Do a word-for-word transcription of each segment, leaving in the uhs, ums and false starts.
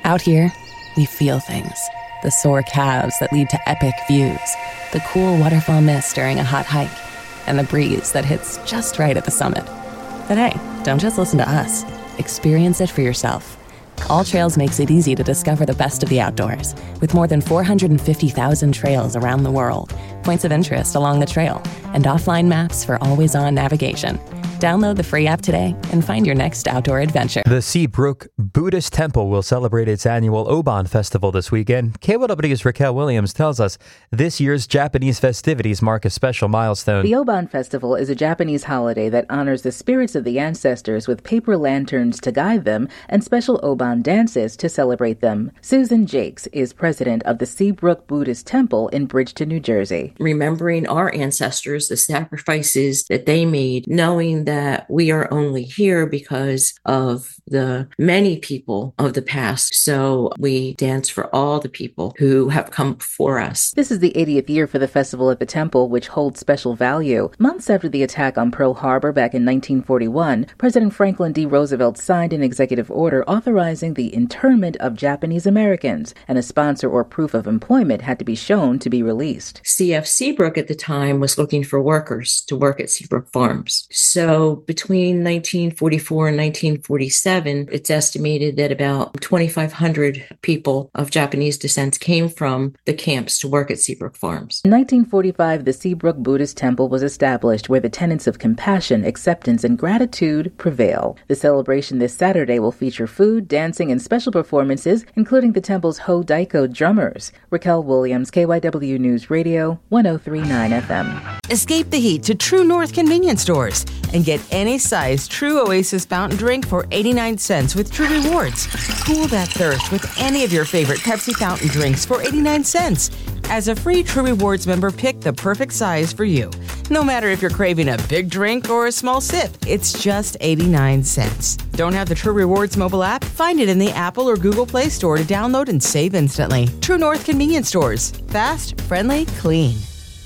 Out here, we feel things. The sore calves that lead to epic views, the cool waterfall mist during a hot hike, and the breeze that hits just right at the summit. But hey, don't just listen to us. Experience it for yourself. All Trails makes it easy to discover the best of the outdoors, with more than four hundred fifty thousand trails around the world, points of interest along the trail, and offline maps for always-on navigation. Download the free app today and find your next outdoor adventure. The Seabrook Buddhist Temple will celebrate its annual Oban Festival this weekend. K Y W's Raquel Williams tells us this year's Japanese festivities mark a special milestone. The Oban Festival is a Japanese holiday that honors the spirits of the ancestors with paper lanterns to guide them and special Oban dances to celebrate them. Susan Jakes is president of the Seabrook Buddhist Temple in Bridgeton, New Jersey. Remembering our ancestors, the sacrifices that they made, knowing that we are only here because of the many people of the past. So we dance for all the people who have come before us. This is the eightieth year for the festival at the temple, which holds special value. Months after the attack on Pearl Harbor back in nineteen forty-one, President Franklin D. Roosevelt signed an executive order authorizing the internment of Japanese Americans, and a sponsor or proof of employment had to be shown to be released. C F Seabrook at the time was looking for workers to work at Seabrook Farms. So between nineteen forty-four and nineteen forty-seven, it's estimated that about twenty-five hundred people of Japanese descent came from the camps to work at Seabrook Farms. In nineteen forty-five, the Seabrook Buddhist Temple was established, where the tenets of compassion, acceptance, and gratitude prevail. The celebration this Saturday will feature food, dancing, and special performances, including the temple's Ho Daiko drummers. Raquel Williams, K Y W News Radio, one oh three point nine F M. Escape the heat to True North convenience stores and get any size True Oasis fountain drink for eighty-nine cents with True Rewards. Cool that thirst with any of your favorite Pepsi fountain drinks for eighty-nine cents. As a free True Rewards member, pick the perfect size for you. No matter if you're craving a big drink or a small sip, it's just eighty-nine cents. Don't have the True Rewards mobile app? Find it in the Apple or Google Play Store to download and save instantly. True North convenience stores. Fast, friendly, clean.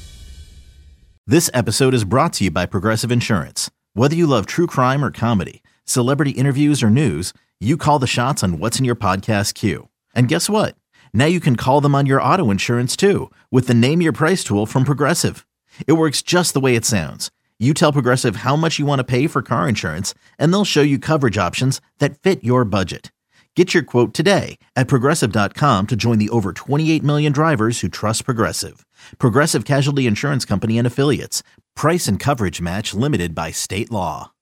This episode is brought to you by Progressive Insurance. Whether you love true crime or comedy, celebrity interviews or news, you call the shots on what's in your podcast queue. And guess what? Now you can call them on your auto insurance too, with the Name Your Price tool from Progressive. It works just the way it sounds. You tell Progressive how much you want to pay for car insurance, and they'll show you coverage options that fit your budget. Get your quote today at Progressive dot com to join the over twenty-eight million drivers who trust Progressive. Progressive Casualty Insurance Company and Affiliates. Price and coverage match limited by state law.